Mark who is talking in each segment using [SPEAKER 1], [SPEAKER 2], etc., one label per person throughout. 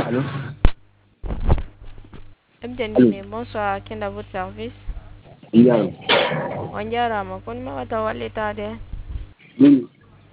[SPEAKER 1] Allô? Allô?
[SPEAKER 2] Mtendine, bonsoir, quel est votre service?
[SPEAKER 1] Ndiaye.
[SPEAKER 2] On jarama, kon ma wata walitade.
[SPEAKER 1] Oui.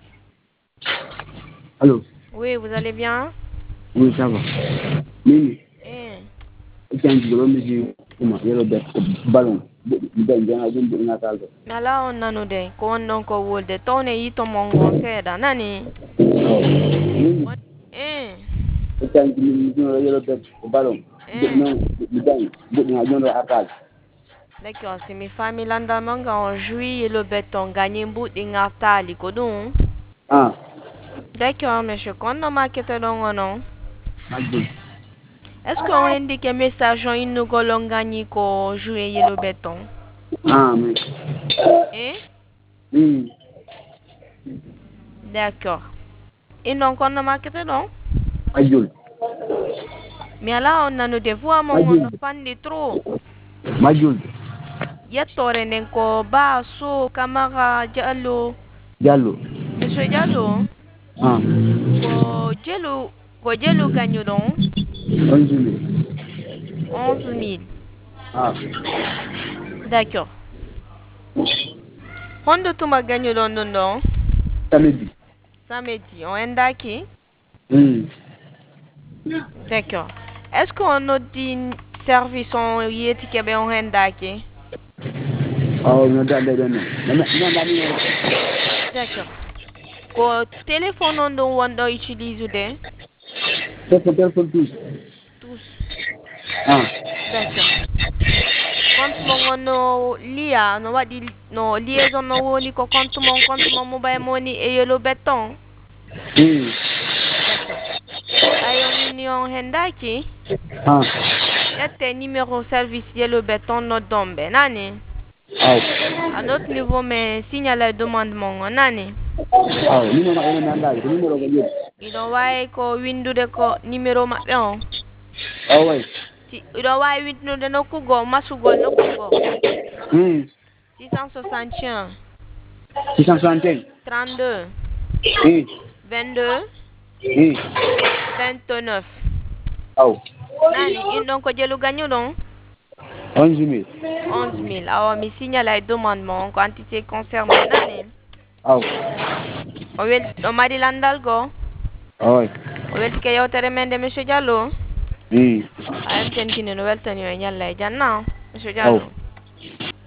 [SPEAKER 1] Allô?
[SPEAKER 2] Oui, vous allez bien?
[SPEAKER 1] Oui, ça va. Mimi,
[SPEAKER 2] Eh.
[SPEAKER 1] ita nji gaba miji kuma yellow bed ballon. Idan jana jin da ina kaga.
[SPEAKER 2] Nala on nanude, ko on don ko wolde, tone yito mongon seda, nani?
[SPEAKER 1] Mimi,
[SPEAKER 2] Eh.
[SPEAKER 1] ita nji miji yellow bed ballon.
[SPEAKER 2] Eh.
[SPEAKER 1] Idan ina jin da akal.
[SPEAKER 2] D'accord, c'est mes familles landamanga en juillet le béton gagné bout d'ingatali kodun.
[SPEAKER 1] Ah,
[SPEAKER 2] D'accord, monsieur, kon no makete don non?
[SPEAKER 1] magdi.
[SPEAKER 2] Est-ce qu'on indique un message en une golon gagné ko juillet le béton?
[SPEAKER 1] Ah, mais.
[SPEAKER 2] Eh?
[SPEAKER 1] Mimi,
[SPEAKER 2] D'accord. Et non, kon no makete don?
[SPEAKER 1] majul.
[SPEAKER 2] Mais là, on a nous devoirs, mon on
[SPEAKER 1] Majul.
[SPEAKER 2] fan de trop.
[SPEAKER 1] Majul.
[SPEAKER 2] Yettore nen ko baso kamara Diallo.
[SPEAKER 1] Diallo.
[SPEAKER 2] Monsieur Diallo,
[SPEAKER 1] Ah,
[SPEAKER 2] ko jelu gagno don
[SPEAKER 1] 11 000.
[SPEAKER 2] 11 000.
[SPEAKER 1] Ah,
[SPEAKER 2] D'accord. Hondo tuma gagno don
[SPEAKER 1] samedi.
[SPEAKER 2] samedi. On endaki? D'accord. Est-ce qu'on a dit service on yeti kebe on endaki?
[SPEAKER 1] Oh, non, non, non, non. Non.
[SPEAKER 2] D'accord. Ko téléphone on don wando utilise de?
[SPEAKER 1] Téléphone tous.
[SPEAKER 2] Tous.
[SPEAKER 1] Ah,
[SPEAKER 2] D'accord. Compte mon no lia no wadi no liaison no woni ko compte mon mobile money e yelo beton. D'accord. Ayon union hendaki
[SPEAKER 1] ah,
[SPEAKER 2] yatte numéro service yelo beton no dombe nani.
[SPEAKER 1] ah.
[SPEAKER 2] À notre niveau mais signale la demande mon nani.
[SPEAKER 1] Ah, numéro ma ene nanda, numéro ko jodi.
[SPEAKER 2] Ido way ko windude ko numéro mabbe on.
[SPEAKER 1] Ah ouais.
[SPEAKER 2] Si ido way windude no kugo masugol no kugo. 661
[SPEAKER 1] 661.
[SPEAKER 2] 32
[SPEAKER 1] Oui.
[SPEAKER 2] 22
[SPEAKER 1] Oui.
[SPEAKER 2] 29.
[SPEAKER 1] Oh.
[SPEAKER 2] Nani, yun don ko jelu ganyo don?
[SPEAKER 1] 11 000.
[SPEAKER 2] 11 000. Awa, mi signal ay demande mo quantité concernée. Nani?
[SPEAKER 1] Oh.
[SPEAKER 2] O mari landal go?
[SPEAKER 1] Ah ouais.
[SPEAKER 2] O welti ke yewtere men de Monsieur Diallo?
[SPEAKER 1] Oui.
[SPEAKER 2] Ayam ten kine no weltani o nyalla e janna, Monsieur
[SPEAKER 1] Oh.
[SPEAKER 2] Diallo.